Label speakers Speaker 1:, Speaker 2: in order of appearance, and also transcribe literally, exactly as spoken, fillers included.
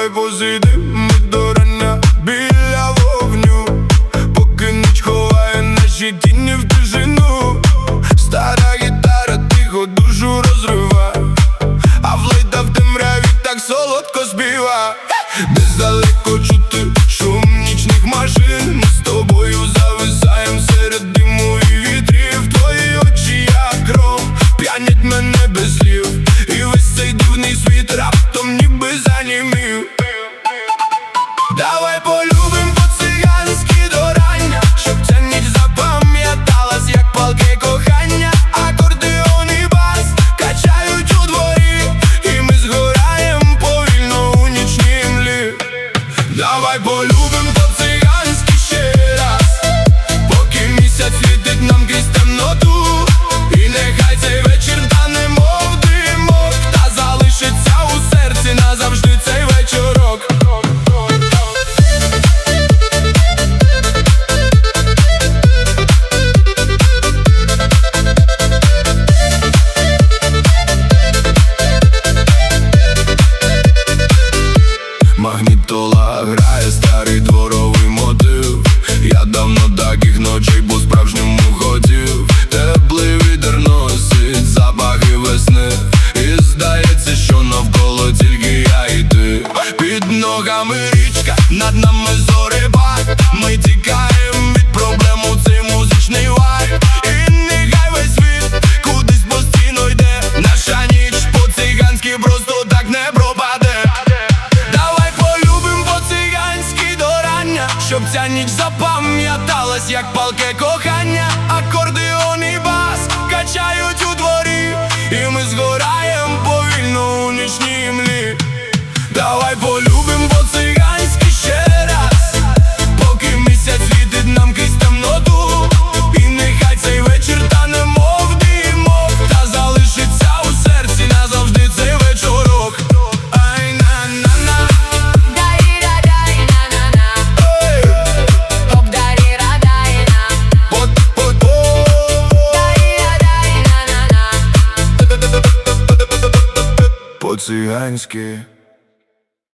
Speaker 1: Давай посидим ми до рання біля вогню, поки ніч ховає наші тіні в тишину. Стара гітара тихо душу розрива, а флейта в темряві так солодко співа. Десь далеко чути шум нічних машин, ми з тобою зависаєм серед диму і вітрів. Твої очі як кров, п'янять мене без слів, і весь цей дивний світ раптом ніби занімів. Давай полюбим по-циганськи до рання, щоб ця ніч запам'яталась, як палке кохання. Акордеон і бас качають у дворі, і ми згораєм повільно у нічній млі. Давай полюбим по-циганськи ще раз, поки місяць світить нам крізь темноту. І нехай цей вечір тане мов димок, та залишиться у серці назавжди цей вечорок. Магнітола грає старий дворовий мотив. Я давно таких ночей по-справжньому хотів. Теплий вітер носить запахи весни, і здається, що навколо тільки я і ти. Під ногами річка, над нами зорепад. Ми тікаємо від проблем у цей музичний вайб. І нехай весь світ кудись постійно йде, наша ніч по-циганськи просто так не пропаде. Щоб ця ніч запам'яталась, як палке кохання. Акордеон і бас качають у дворі, і ми згораєм повільно у нічній млі. Давай полюбим по-циганськи ще раз, поки місяць світить нам крізь темноту. І нехай цей вечір тане мов димок, та залишиться у серці назавжди цей вечорок. Ай на-на-на. По-циганськи.